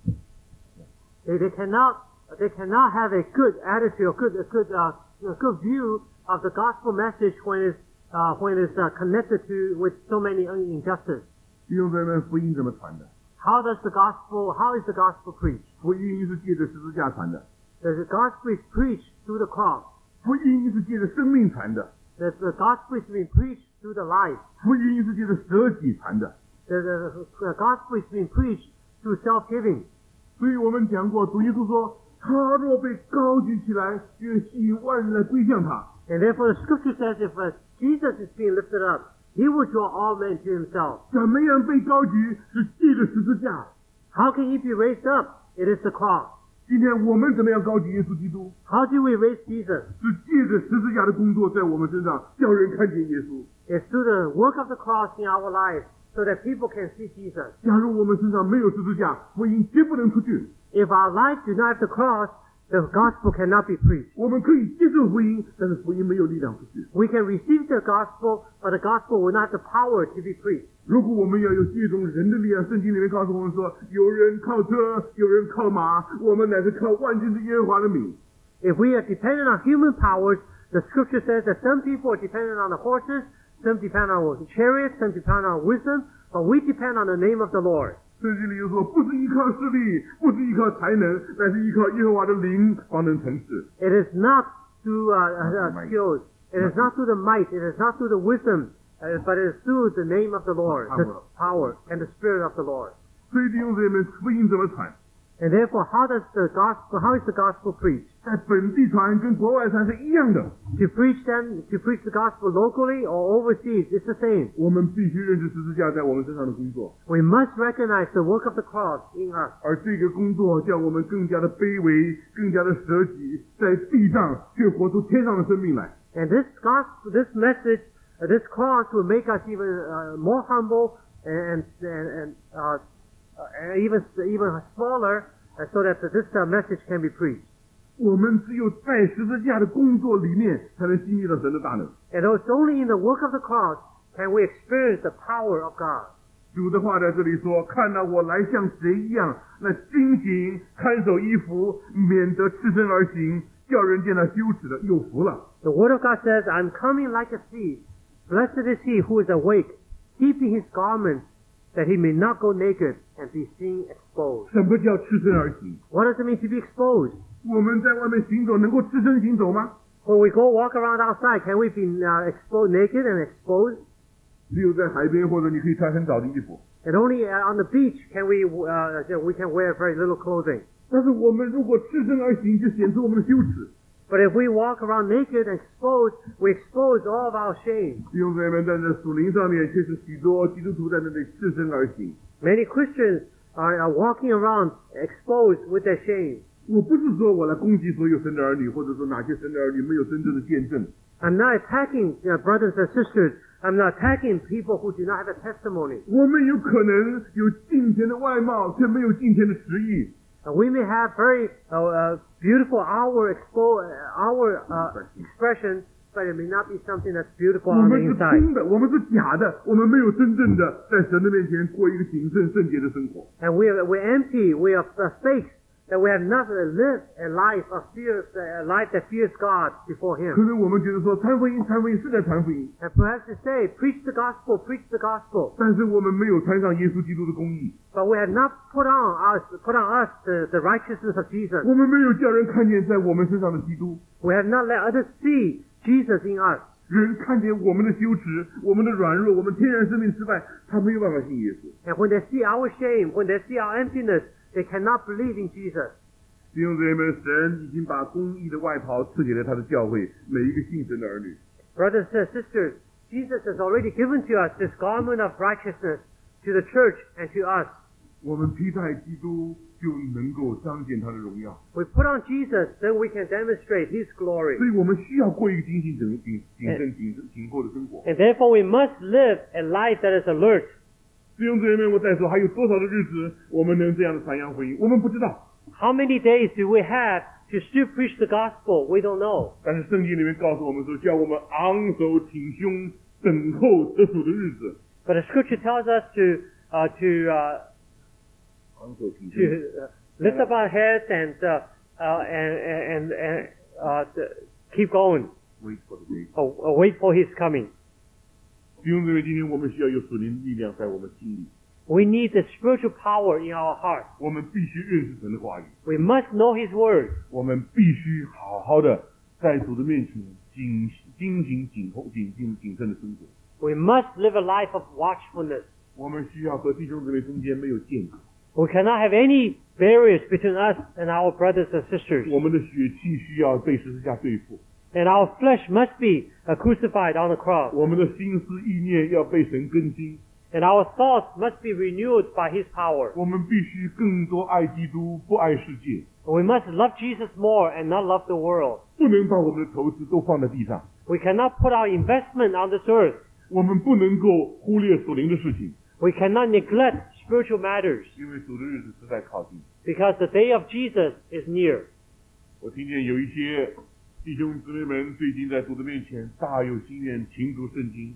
they, they cannot they cannot have a good attitude or good a good uh, a good view of the gospel message when it's uh, when it's uh, connected to with so many injustice. 弟兄姊妹们，福音怎么传的？ How does the gospel, how is the gospel preached? 福音是借着十字架传的， The gospel is preached through the cross. 福音是借着生命传的， The, the gospel is being preached through the life. 福音是借着舍己传的。 The, the, the gospel is being preached through self-giving. 所以我们讲过，主耶稣说，他若被高举起来，就吸引万人来归向他。 And therefore the scripture says if uh, Jesus is being lifted up, he will draw all men to himself. 怎么样被高举？是借着十字架。 How can he be raised up? It is the cross. 今天我们怎么样高举耶稣基督？ How do we raise Jesus? 是借着十字架的工作在我们身上，叫人看见耶稣。 It's through the work of the cross in our lives so that people can see Jesus. 假如我们身上没有十字架，福音绝不能出去。 If our lives do not have the cross, the gospel cannot be preached. 我们可以接受福音，但是福音没有力量出去。 We can receive the gospel, but the gospel will not have the power to be preached. 如果我们要有这种人的力量，圣经里面告诉我们说，有人靠车，有人靠马，我们乃是靠万军之耶和华的名。 If we are dependent on human powers, the scripture says that some people are dependent on the horses, some depend on chariots, some depend on wisdom, but we depend on the name of the Lord. 圣经里又说，不是依靠势力，不是依靠才能，乃是依靠耶和华的灵方能成事。 It is not through uh, uh, skills, it is not through the might, it is not through the wisdom, uh, but it is through the name of the Lord, the power and the spirit of the Lord. 所以弟兄姊妹们，福音怎么传？ And therefore, how does the gospel, how is the gospel preached? 在本地传跟国外传是一样的。 To preach them, to preach the gospel locally or overseas, it's the same. 我们必须认识十字架在我们身上的工作， We must recognize the work of the cross in us. 而这个工作叫我们更加的卑微，更加的舍己，在地上却活出天上的生命来。 And this gospel, this message, uh, this cross will make us even uh, more humble and and, and uh, uh, even even smaller, uh, so that this uh, message can be preached. 我们只有在十字架的工作里面，才能经历到神的大能。 And it's only in the work of the cross can we experience the power of God. 主的话在这里说：“看到我来像谁一样，那警醒看守衣服，免得赤身而行，叫人见他羞耻的，有福了。” The word of God says, "I'm coming like a thief. Blessed is he who is awake, keeping his garments, that he may not go naked and be seen exposed." 什么叫赤身而行？ What does it mean to be exposed? 我们在外面行走，能够赤身行走吗？ When we go walk around outside, can we be uh, exposed, naked and exposed? 只有在海边，或者你可以穿很少的衣服。 And only uh, on the beach can we uh, we can wear very little clothing. 但是我们如果赤身而行，就显出我们的羞耻。 But if we walk around naked and exposed, we expose all of our shame. 弟兄姊妹们，在这属灵上面，却是许多基督徒在那里赤身而行。 Many Christians are, are walking around exposed with their shame. 我不是说我来攻击所有神的儿女，或者说哪些神的儿女没有真正的见证。 I'm not attacking uh, brothers and sisters. I'm not attacking people who do not have a testimony. 我们有可能有敬虔的外貌，却没有敬虔的实意。 Uh, we may have very uh, uh, beautiful outward, expo- uh, outward uh, expression, but it may not be something that's beautiful 我 on the 们是 inside. 空的，我们是假的，我们没有真正的在神的面前过一个谨慎圣洁的生活。 And we are, we're empty. We are uh, fakes. That we have not lived a life of fear, a life that fears God before 可 Him. 能我们觉得说传福音，传福音是在传福音， And perhaps to say, preach the gospel, preach the gospel. 但是我们没有穿上耶稣基督的公义， But we have not put on us, put on us the, the righteousness of Jesus. 我们没有叫人看见在我们身上的基督。 We have not let others see Jesus in us. 人看见我们的羞耻，我们的软弱，我们天然生命失败，他没有办法信耶稣。 And when they see our shame, when they see our emptiness, they cannot believe in Jesus. 弟兄姊妹们，神已经把公义的外袍赐给了他的教会每一个信神的儿女。 Brothers and sisters, Jesus has already given to us this garment of righteousness to the church and to us. 我们披戴基督，就能够彰显他的荣耀。 We put on Jesus, then we can demonstrate His glory. 所以我们需要过一个警醒、谨谨谨慎、谨谨后的生活。 And therefore we must live a life that is alert. 弟兄姊妹们，我再说，还有多少的日子我们能这样的传扬福音？我们不知道。 How many days do we have to still preach the gospel? We don't know. 但是圣经里面告诉我们说，叫我们昂首挺胸，等候得主的日子。 But the scripture tells us to uh, to uh, 昂首挺 to 胸， uh, lift up our heads and uh, uh, and and and uh, to keep going. wait for the day。 Oh, uh, wait for His coming. 弟兄姊妹，今天我们需要有属灵力量在我们心里。 We need the spiritual power in our heart. 我们必须认识神的话语， We must know His Word. 我们必须好好的在主的面前谨精行谨后谨谨谨慎的生活。 We must live a life of watchfulness. 我们需要和弟兄姊妹中间没有间隔， We cannot have any barriers between us and our brothers and sisters. 我们的血气需要被十字架对付， And our flesh must be uh, crucified on the cross. 我们的心思意念要被神更新， And our thoughts must be renewed by His power. 我们必须更多爱基督，不爱世界， We must love Jesus more and not love the world. 不能把我们的投资都放在地上， We cannot put our investment on this earth. 我们不能够忽略属灵的事情， We cannot neglect spiritual matters 因为主的日子实在靠近。 because the day of Jesus is near. 我听见有一些弟兄姊妹们最近在主的面前大有心愿，勤读圣经。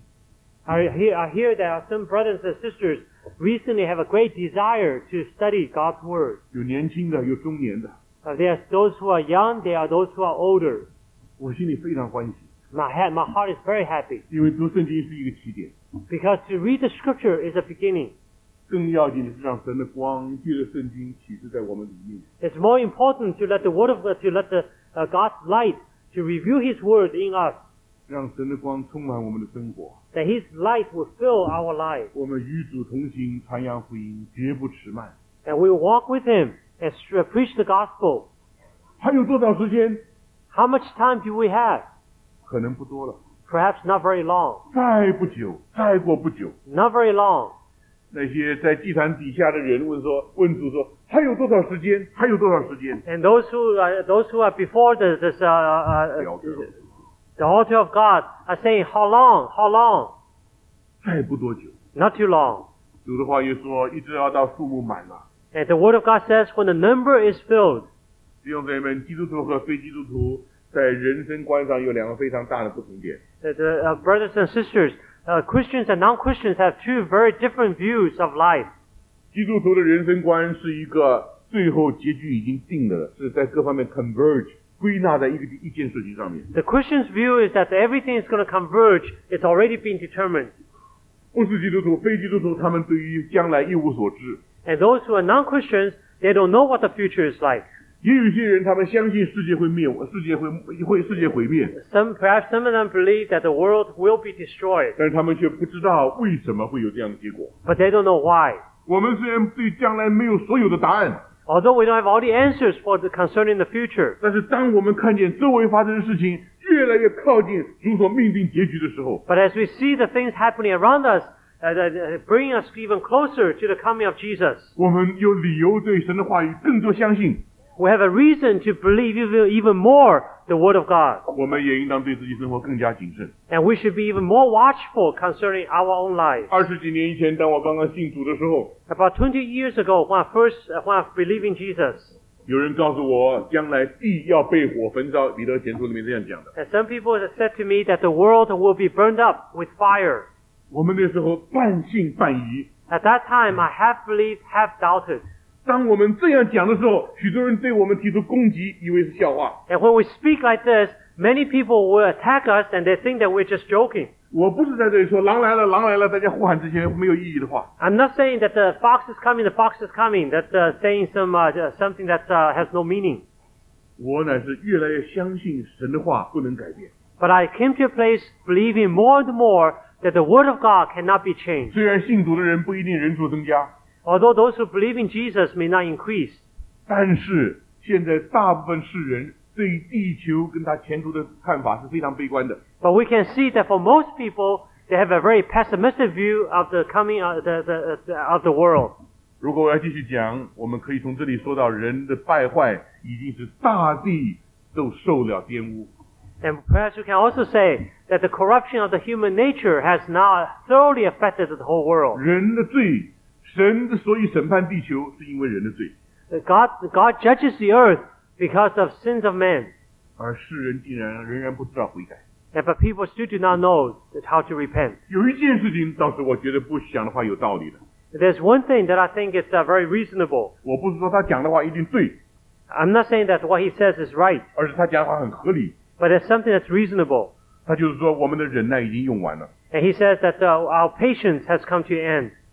I hear, I hear that some brothers and sisters recently have a great desire to study God's Word. 有年轻的，有中年的， Uh, there are those who are young, there are those who are older. 我心里非常欢喜， My, head, my heart is very happy 因为读圣经是一个起点， because to read the Scripture is a beginning. 更要紧的是让神的光借着圣经启示在我们里面。 It's more important to let the Word of God, to let the uh, God's light to reveal His Word in us, 让神的光充满我们的生活， that His light will fill our lives, 我们与主同行，传扬福音，绝不迟慢。 and we will walk with Him and st- preach the gospel. 还有多少时间？ How much time do we have? 可能不多了， Perhaps not very long. 再不久，再过不久， Not very long. 那些在祭坛底下的人问说，问主说，还有多少时间？还有多少时间？ And those who uh, those who are before the this, uh, uh, 不要这样 the altar of God are saying, "How long? How long?" 再不多久， Not too long. 主的话又说，一直要到数目满了。 And the Word of God says, "When the number is filled." 弟兄姊妹们，基督徒和非基督徒在人生观上有两个非常大的不同点。 The, the uh, brothers and sisters, uh, Christians and non-Christians have two very different views of life. 基督徒的人生观是一个最后结局已经定了，是在各方面 converge 归纳在一个一件事情上面。 The Christian's view is that everything is going to converge. It's already been determined. 不是基督徒、非基督徒，他们对于将来一无所知。 And those who are non-Christians, they don't know what the future is like. 也有一些人，他们相信世界会灭亡，世界会会世界毁灭， Some, perhaps some of them believe that the world will be destroyed, 但是他们却不知道为什么会有这样的结果。 but they don't know why. 我们虽然对将来没有所有的答案， Although we don't have all the answers for the, concerning the future, 但是当我们看见周围发生的事情越来越靠近主所命定结局的时候， but as we see the things happening around us, uh, that, uh, bringing us even closer to the coming of Jesus, 我们有理由对神的话语更多相信。 we have a reason to believe even, even more the Word of God. 我们也应当对自己生活更加谨慎。 And we should be even more watchful concerning our own lives. 二十几年以前，当我刚刚信主的时候， About twenty years ago, when I first uh, when I believed in Jesus, 有人告诉我，将来地要被火焚烧，彼得前书里面这样讲的。 and some people have said to me that the world will be burned up with fire. 我们那时候半信半疑。 At that time, I half believed, half doubted. 当我们这样讲的时候，许多人对我们提出攻击，以为是笑话。 And when we speak like this, many people will attack us and they think that we're just joking. 我不是在这里说狼来了，狼来了，大家呼喊这些没有意义的话。 I'm not saying that the fox is coming, the fox is coming, that uh, saying some uh, something that uh, has no meaning. 我乃是越来越相信神的话不能改变。 But I came to a place believing more and more that the Word of God cannot be changed. 虽然信主的人不一定人数增加， Although those who believe in Jesus may not increase, 但是现在大部分世人对地球跟他前途的看法是非常悲观的。 but we can see that for most people, they have a very pessimistic view of the coming of the, the, the, of the world. 如果我要继续讲，我们可以从这里说到人的败坏已经是大地都受了玷污。 And perhaps we can also say that the corruption of the human nature has now thoroughly affected the whole world. 人的罪，神之所以审判地球，是因为人的罪， God, God judges the earth because of sins of men. 而世人竟然仍然不知道悔改。 And but people still do not know how to repent. 有一件事情倒是我觉得不想的话有道理的， There's one thing that I think is uh, very reasonable. 我不是说他讲的话一定对， I'm not saying that what he says is right, 而是他讲的话很合理。 but it's something that's reasonable. 他就是说我们的忍耐已经用完了。 And he says that uh, our patience has come to an end.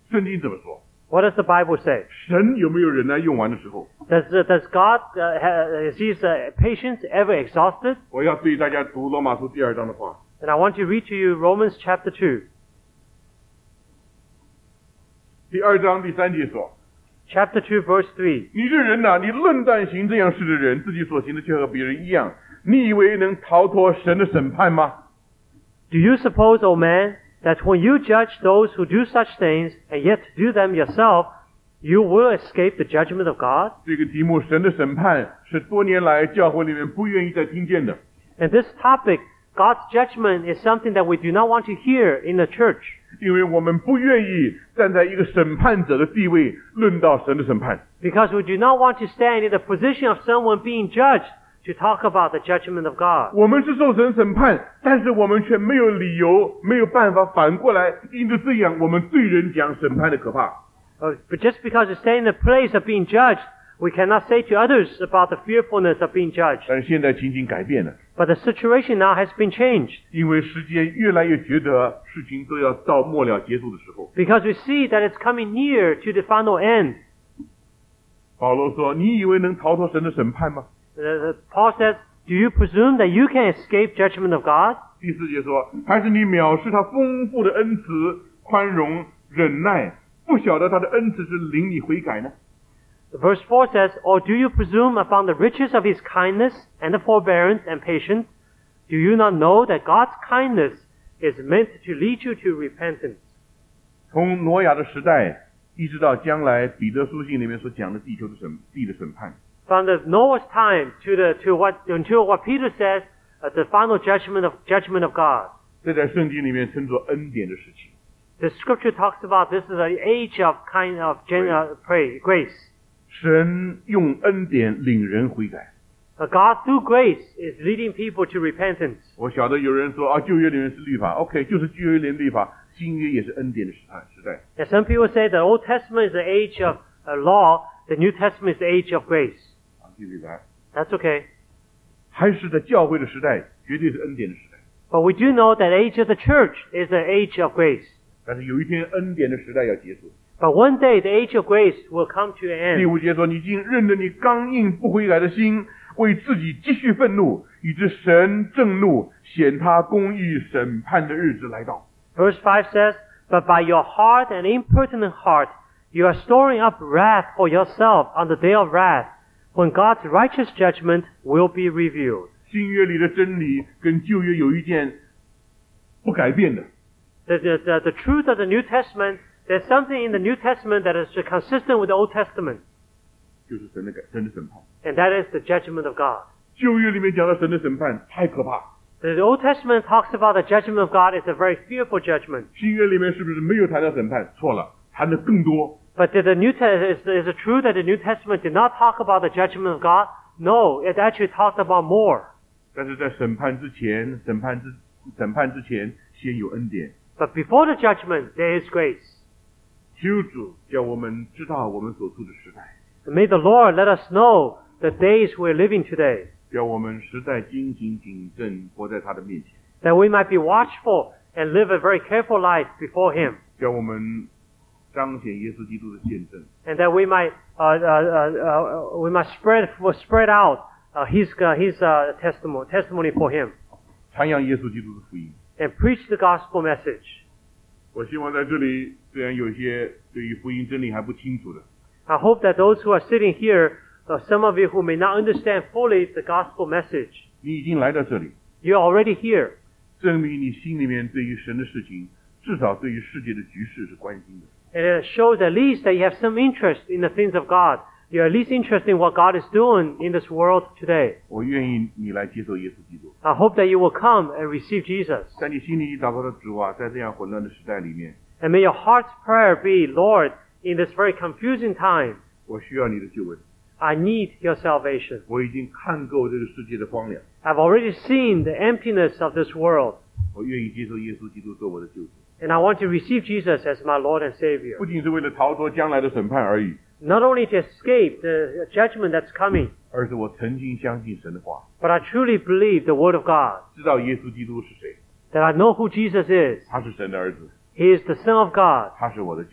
圣经怎么说？ What does the Bible say? 神有没有忍耐用完的时候？ Does, uh, does God, uh, ha- is His uh, patience ever exhausted? 我要对大家读罗马书第二章的话。 And I want to read to you Romans chapter two. 第二章第三节说： Chapter two, verse three. 你这人呐、你论断行这样事的人，自己所行的却和别人一样，你以为能逃脱神的审判吗？ Do you suppose, O man, that when you judge those who do such things, and yet do them yourself, you will escape the judgment of God? 这个题目，神的审判是多年来教会里面不愿意再听见的。 And this topic, God's judgment, is something that we do not want to hear in the church. 因为我们不愿意站在一个审判者的地位论到神的审判。 Because we do not want to stand in the position of someone being judged to talk about the judgment of God. 我们是受神审判，但是我们却没有理由、没有办法反过来，因着这样，我们对人讲审判的可怕。 Uh, But just because we stand in the place of being judged, we cannot say to others about the fearfulness of being judged. 但是现在情景改变了， But the situation now has been changed. 因为时间越来越觉得事情都要到末了结束的时候。 Because we see that it's coming near to the final end. 保罗说：“你以为能逃脱神的审判吗 Uh, Paul says, do you presume that you can escape judgment of God?？” 第四节说：“还是你藐视他丰富的恩慈、宽容、忍耐，不晓得他的恩慈是领你悔改呢？” Verse four says, Or do you presume upon the riches of his kindness and the forbearance and patience? Do you not know that God's kindness is meant to lead you to repentance? 从挪亚的时代一直到将来彼得书信里面所讲的地球的审地的审判， From the Noah's time to the to what until what Peter says, uh, the final judgment of judgment of God. 这在圣经里面称作恩典的时期。 The scripture talks about this is the age of kind of gen, uh, pray, grace. 神用恩典领人悔改。 Uh, God through grace is leading people to repentance. 我晓得有人说啊，旧约里面是律法 ，OK， 就是旧约里面律法，新约也是恩典的时代时代。 And some people say the Old Testament is the age of uh, law, the New Testament is the age of grace. 啊，对对吧？ That's okay. 还是在教会的时代，绝对是恩典的时代。 But we do know that age of the church is the age of grace. 但是有一天，恩典的时代要结束。 But one day the age of grace will come to an 第 end. 五节说：“你竟任着你刚硬不悔改的心，为自己积蓄愤怒，以致神震怒，显他公义审判的日子来到。” Verse five says, But by your hard and impertinent heart, you are storing up wrath for yourself on the day of wrath, when God's righteous judgment will be revealed. 新约里的真理跟旧约有一件不改变的， The, the, the, the truth of the New Testament, there's something in the New Testament that is consistent with the Old Testament, 就是神的改神的审判。 and that is the judgment of God. 旧约里面讲到神的审判太可怕， The Old Testament talks about the judgment of God is a very fearful judgment. 新约里面是不是没有谈到审判？错了，谈的更多。 But did the New Testament, is, is it true that the New Testament did not talk about the judgment of God? No, it actually talked about more. 但是在审判之前，审判之审判之前，先有恩典。 But before the judgment, there is grace. 求主叫我们知道我们所处的时代， And may the Lord let us know the days we're living today, 叫我们时代警醒谨慎，活在他的面前， that we might be watchful and live a very careful life before Him, 叫我们彰显耶稣基督的见证， and that we might uh, uh, uh, uh, we might spread spread out uh, His uh, His uh, testimony testimony for Him, 传扬耶稣基督的福音。 and preach the gospel message. 我希望在这里，虽然有些对于福音真理还不清楚的， I hope that those who are sitting here, uh, some of you who may not understand fully the gospel message, 你已经来到这里， you're already here. 证明你心里面对于神的事情，至少对于世界的局势是关心的。 And it shows at least that you have some interest in the things of God. You're at least interested in what God is doing in this world today. 我愿意你来接受耶稣基督， I hope that you will come and receive Jesus. 在你心里你祷告的主啊，在这样混乱的时代里面， And may your heart's prayer be, Lord, in this very confusing time, 我需要你的救恩。 I need your salvation. 我已经看够这个世界的荒凉， I've already seen the emptiness of this world, 我愿意接受耶稣基督做我的救主， and I want to receive Jesus as my Lord and Savior. 不仅是为了逃脱将来的审判而已， Not only to escape the judgment that's coming, 而是我曾经相信神的话， but I truly believe the Word of God, 知道耶稣基督是谁， that I know who Jesus is. 他是神的儿子， He is the Son of God. 他是我的救主。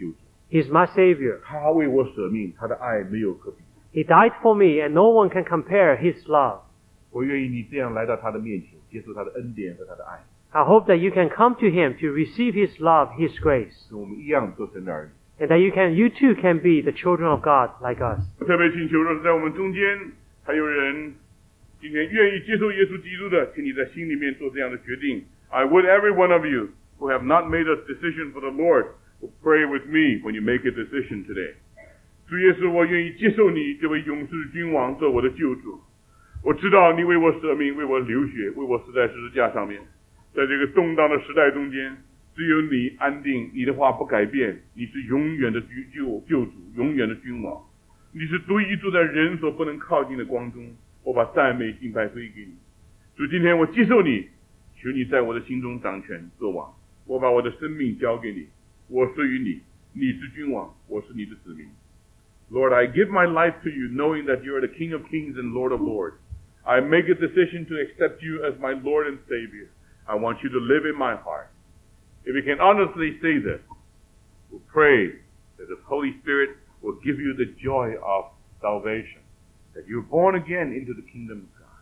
He's my Savior. 他为我舍命，他的爱没有可比。 He died for me, and no one can compare His love. 我愿意你这样来到他的面前，接受他的恩典和他的爱， I hope that you can come to Him to receive His love, His grace, 跟我们一样做神的儿女。 and that you can, you too can be the children of God like us. 特别请求，若是在我们中间还有人今天愿意接受耶稣基督的，请你在心里面做这样的决定。I would every one of you who have not made a decision for the Lord will pray with me when you make a decision today. 主耶稣，我愿意接受你这位勇士君王做我的救主。我知道你为我舍命，为我流血，为我死在十字架上面。在这个动荡的时代中间，只有你安定，你的话不改变，你是永远的救救主，永远的君王。你是独一住在人所不能靠近的光中。我把赞美敬拜归给你。主，今天我接受你，求你在我的心中掌权作王。我把我的生命交给你，我属于你，你是君王，我是你的子民。Lord, I give my life to you, knowing that you are the King of kings and Lord of lords. I make a decision to accept you as my Lord and Savior. I want you to live in my heart. If you can honestly say this, we'll pray that the Holy Spirit will give you the joy of salvation, that you're born again into the kingdom of God.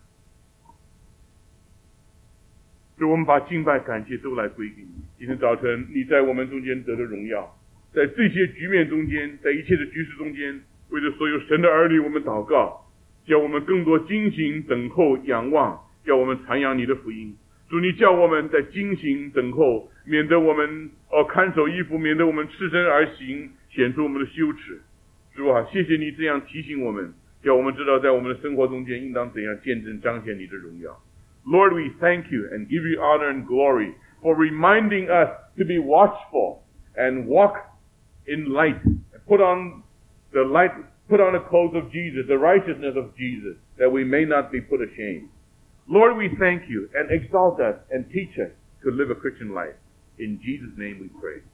所以我们把敬拜感谢都来归给你。今天早晨你在我们中间得了荣耀，在这些局面中间，在一切的局势中间，为了所有神的儿女我们祷告，叫我们更多警醒等候仰望，叫我们传扬你的福音。主，你叫我们在警醒等候，免得我们哦看守衣服，免得我们赤身而行，显出我们的羞耻。主啊，谢谢你这样提醒我们，叫我们知道在我们的生活中间应当怎样见证彰显你的荣耀。Lord, we thank you and give you honor and glory for reminding us to be watchful and walk in light, and put on the light, put on the clothes of Jesus, the righteousness of Jesus, that we may not be put ashamed. Lord, we thank you and exalt us and teach us to live a Christian life. In Jesus' name we pray.